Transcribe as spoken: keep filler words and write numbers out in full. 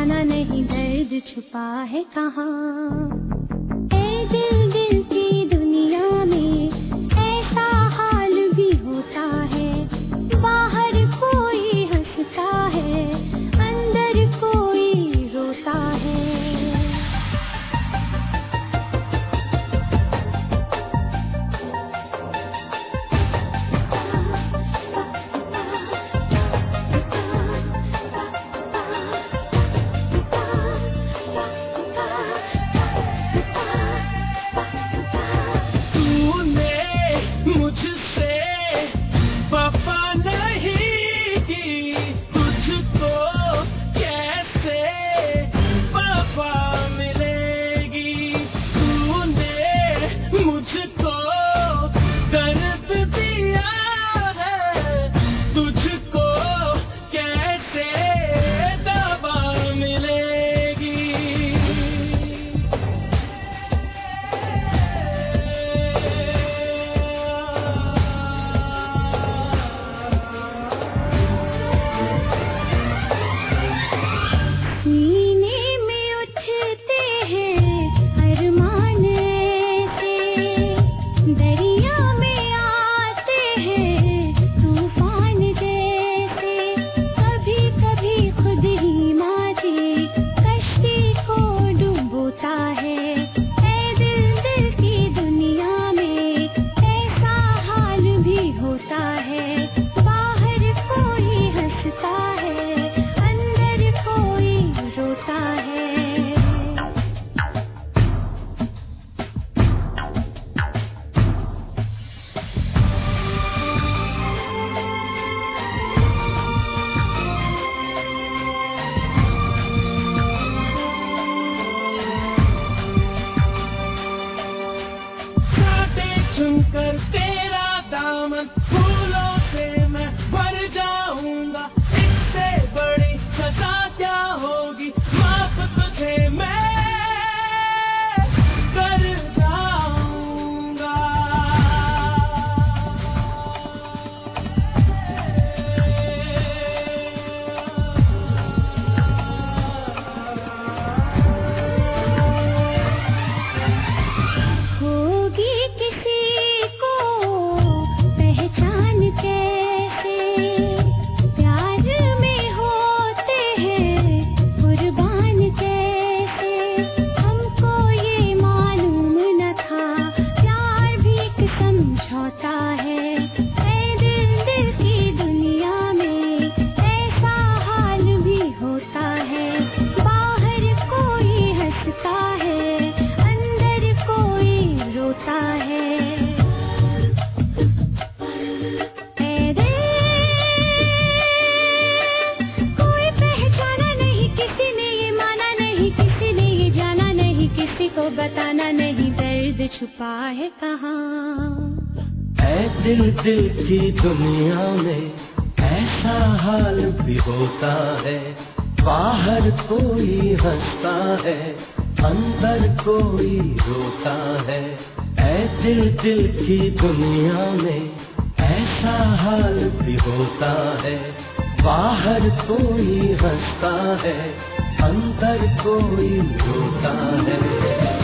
पहचाना नहीं, दर्द छुपा है कहाँ। ए दिल दिल की दुनिया में ऐसा हाल भी होता है, बाहर कोई हंसता है, अंदर कोई रोता है। चुनकर तेरा दामन फूलों से मैं भर जाऊंगा, इससे बड़ी सजा क्या होगी, माफ तुझे मैं कर जाऊंगा। होगी किसी को बताना नहीं, दर्द छुपा है कहाँ। ऐ दिल दिल की दुनिया में ऐसा हाल भी होता है, बाहर कोई हंसता है, अंदर कोई रोता है। ऐ दिल दिल की दुनिया में ऐसा हाल भी होता है, बाहर कोई हंसता है, अंदर कोई रोता है।